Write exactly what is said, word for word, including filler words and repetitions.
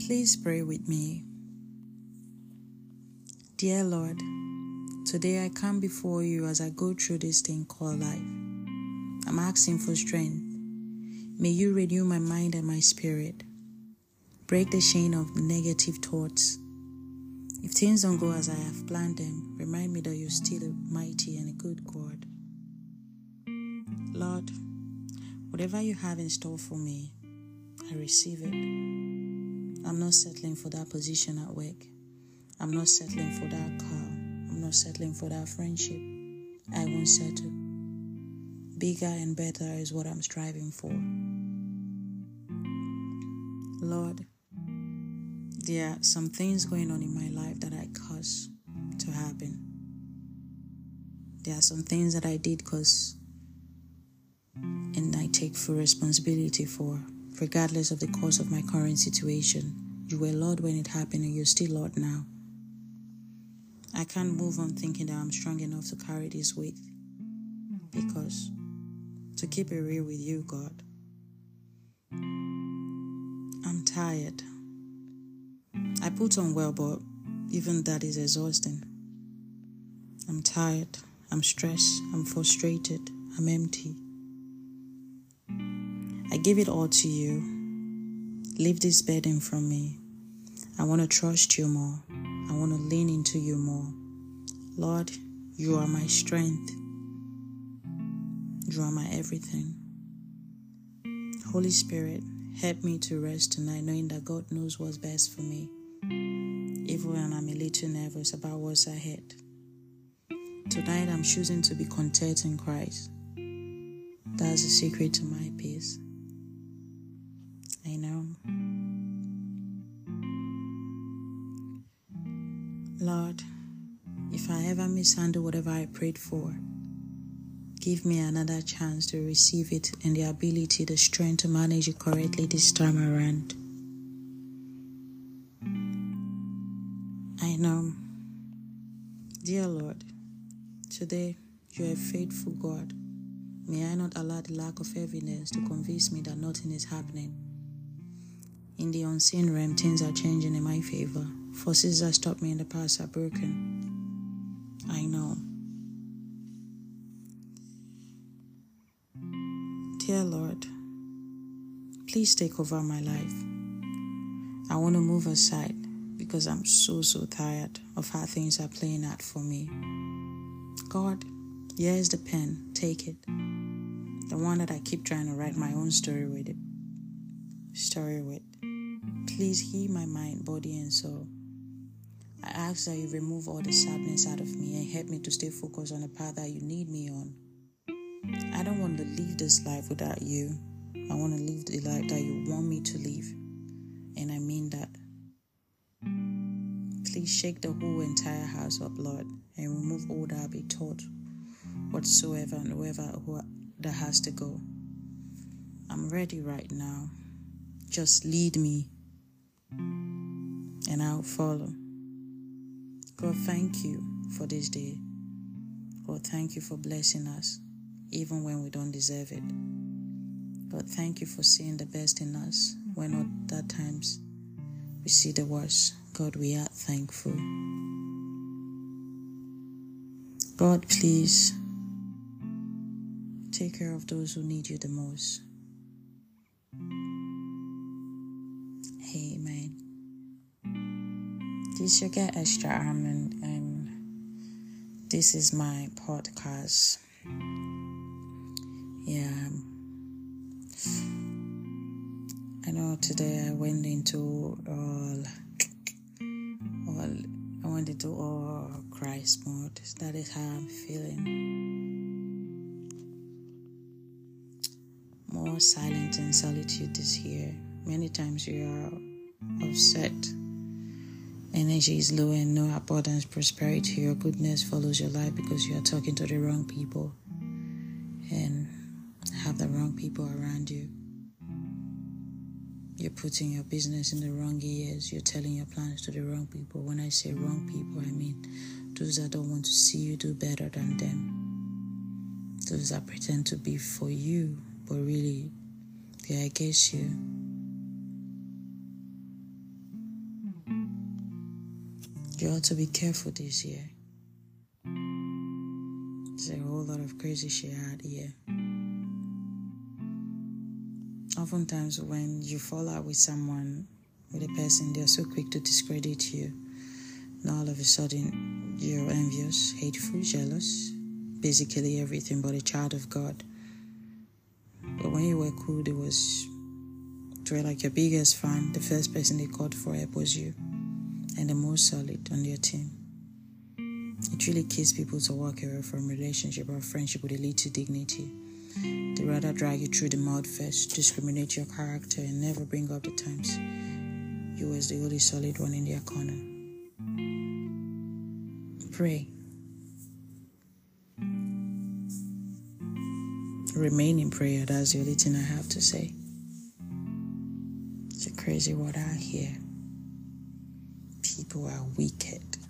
Please pray with me. Dear Lord, today I come before you as I go through this thing called life. I'm asking for strength. May you renew my mind and my spirit. Break the chain of negative thoughts. If things don't go as I have planned them, remind me that you're still a mighty and a good God. Lord, whatever you have in store for me, I receive it. I'm not settling for that position at work. I'm not settling for that car. I'm not settling for that friendship. I won't settle. Bigger and better is what I'm striving for. Lord, there are some things going on in my life that I caused to happen. There are some things that I did cause and I take full responsibility for, regardless of the cause of my current situation. You were Lord when it happened and you're still Lord now. I can't move on thinking that I'm strong enough to carry this weight, because to keep it real with you, God, I'm tired. I put on well, but even that is exhausting. I'm tired. I'm stressed. I'm frustrated. I'm empty. I give it all to you. Leave this burden from me. I want to trust you more. I want to lean into you more. Lord, you are my strength. You are my everything. Holy Spirit, help me to rest tonight, knowing that God knows what's best for me, even when I'm a little nervous about what's ahead. Tonight, I'm choosing to be content in Christ. That's the secret to my peace. I know. Lord, if I ever mishandle whatever I prayed for, give me another chance to receive it and the ability, the strength to manage it correctly this time around. I know. Dear Lord, today you are a faithful God. May I not allow the lack of evidence to convince me that nothing is happening. In the unseen realm, things are changing in my favor. Forces that stopped me in the past are broken. I know. Dear Lord, please take over my life. I want to move aside because I'm so, so tired of how things are playing out for me. God, here's the pen. Take it. The one that I keep trying to write my own story with it. Story with. Please heal my mind, body, and soul. I ask that you remove all the sadness out of me and help me to stay focused on the path that you need me on. I don't want to live this life without you. I want to live the life that you want me to live. And I mean that. Please shake the whole entire house up, Lord, and remove all that I be taught, whatsoever and whoever who that has to go. I'm ready right now. Just lead me, and I'll follow. God, thank you for this day. God, thank you for blessing us, even when we don't deserve it. God, thank you for seeing the best in us, when at times we see the worst. God, we are thankful. God, please take care of those who need you the most. Amen. This is your girl Esther Armand, and this is my podcast. Yeah. I know today I went into all, all I went into all Christ mode. That is how I'm feeling. More silence and solitude this year. Many times you are upset. Energy is low and no abundance, prosperity or goodness follows your life because you are talking to the wrong people and have the wrong people around you. You're putting your business in the wrong ears. You're telling your plans to the wrong people. When I say wrong people, I mean those that don't want to see you do better than them. Those that pretend to be for you, but really they're against you. You ought to be careful this year. There's a whole lot of crazy shit out here. Oftentimes when you fall out with someone, with a person, they're so quick to discredit you. And all of a sudden, you're envious, hateful, jealous, basically everything but a child of God. But when you were cool, it was, they were like your biggest fan. The first person they called for help was you, and the most solid on your team. It really kills people to walk away from relationship or friendship with a little dignity. They rather drag you through the mud first, discriminate your character, and never bring up the times you was the only solid one in their corner. Pray. Remain in prayer. That's the only thing I have to say. It's a crazy world out here. People are wicked.